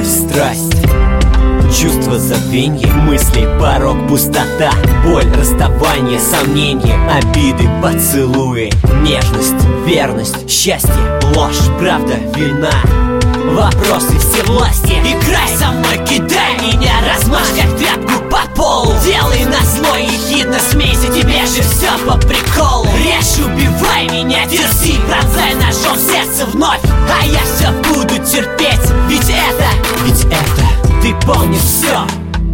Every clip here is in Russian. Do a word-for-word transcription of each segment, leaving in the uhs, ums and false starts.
любовь, страсть, чувство забвенья, мысли, порог, пустота, боль, расставание, сомнения, обиды, поцелуи, нежность, верность, счастье, ложь, правда, вина, вопросы всевластия. Играй со мной, кидай меня, размажь как тряпку по полу, делай назло ехидно, смейся, тебе же все по приколу. Режь, убивай меня, дерзи, пронзай ножом сердце вновь, а я все буду терпеть, ведь это, ведь это ты помнишь все,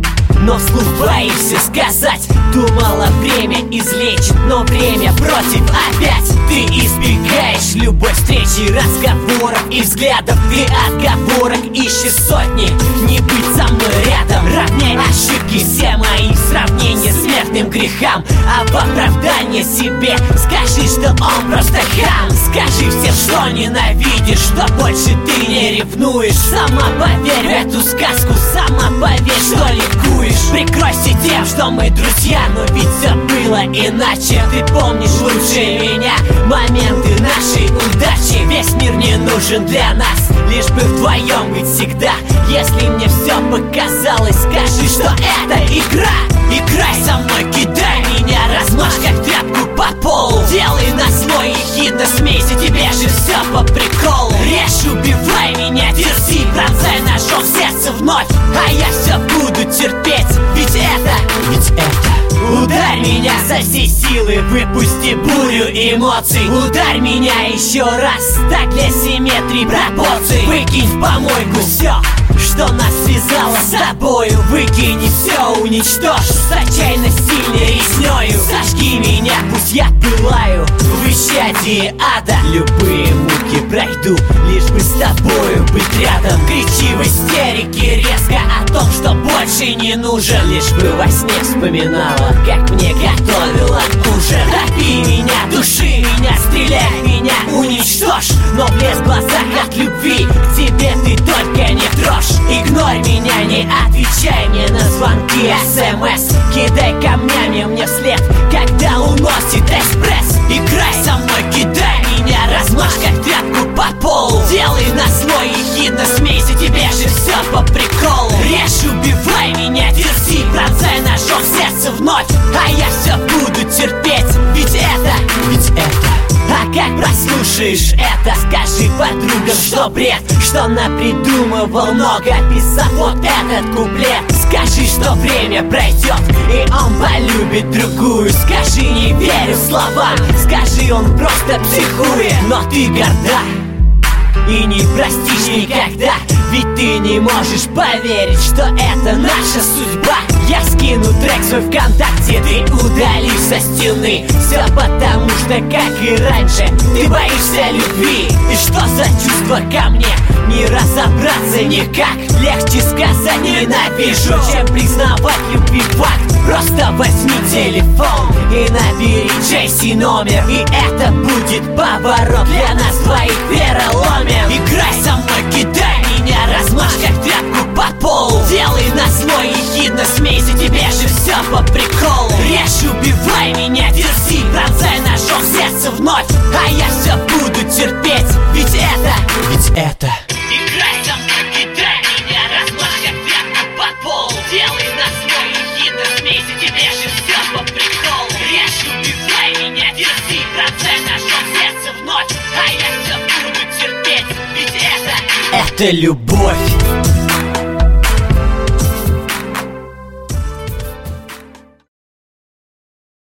но вслух боишься сказать. Думала, время излечит, но время против опять. Ты избегаешь любой встречи, разговоров и взглядов. Ты отговорок ищешь сотни, не быть со мной рядом. Равняй ошибки, все мои сравнения смертным грехам, а в оправдание себе скажи, что он просто хам. Скажи всем, что ненавидишь, что больше ты не ревнуешь. Сама поверь в эту сказку, сама поверь, что ликуешь. Прикройся тем, что мы друзья, но ведь все было иначе. Ты помнишь лучше меня моменты нашей удачи. Весь мир не нужен для нас, лишь бы вдвоем быть всегда. Если мне все показалось, скажи, что это игра. Играй со мной, кидай меня, размажь как тряпку по полу, делай назло ехидно, смейся, тебе же все по приколу. Режь, убивай меня, дерзи, пронзай ножом сердце вновь, а я все буду терпеть, ведь это, ведь это. Ударь меня со всей силы, выпусти бурю эмоций. Ударь меня еще раз, так для симметрии пропорций. Выкинь в помойку все, что нас связало с тобою. Выкинь и все уничтожь с отчаянно сильной резнёю. Сожги меня, пусть я пылаю в исчадии ада. Любые муки пройду, лишь бы с тобою быть рядом. Кричи в истерике резко о том, что больше не нужен. Лишь бы во сне вспоминала, как мне готовила ужин. Топи меня, души меня, стреляй меня, уничтожь, но блеск в глазах от любви к тебе ты только не трожь. Игнорь меня, не отвечай мне на звонки, смс. Кидай камнями мне вслед, когда уносит экспресс. Играй со мной, кидай меня, размажь как тряпку по полу, делай назло ехидно, смейся, тебе же все по приколу. Режь, убивай меня, дерзи, пронзай ножом сердце вновь, а я все буду терпеть, ведь это, ведь это. А как прослушаешь это, скажи подругам, что бред, что напридумывал много, писав вот этот куплет. Скажи, что время пройдет, и он полюбит другую. Скажи, не верю словам, скажи, он просто психует. Но ты горда и не простишь никогда, ведь ты не можешь поверить, что это наша судьба. Я скину трек свой ВКонтакте, ты удалишь со стены. Все потому что, как и раньше, ты боишься любви. И что за чувство ко мне, не разобраться никак. Легче сказать ненавижу, чем признавать любви факт. Просто возьми телефон и набери Джесси номер, и это будет поворот для нас двоих переломен. Играй со мной, кидай меня, размажь как тряпку по полу, делай назло ехидно, смейся, тебе же все по приколу. Режь, убивай меня, дерзи, пронзай ножом сердце вновь, а я все буду терпеть, ведь это, ведь это. Играй со мной, кидай меня, размажь как тряпку по полу, делай назло ехидно, смейся, тебе же все по приколу. Режь, убивай меня, дерзи, пронзай ножом сердце вновь, а я все буду терпеть, ведь это, это любовь.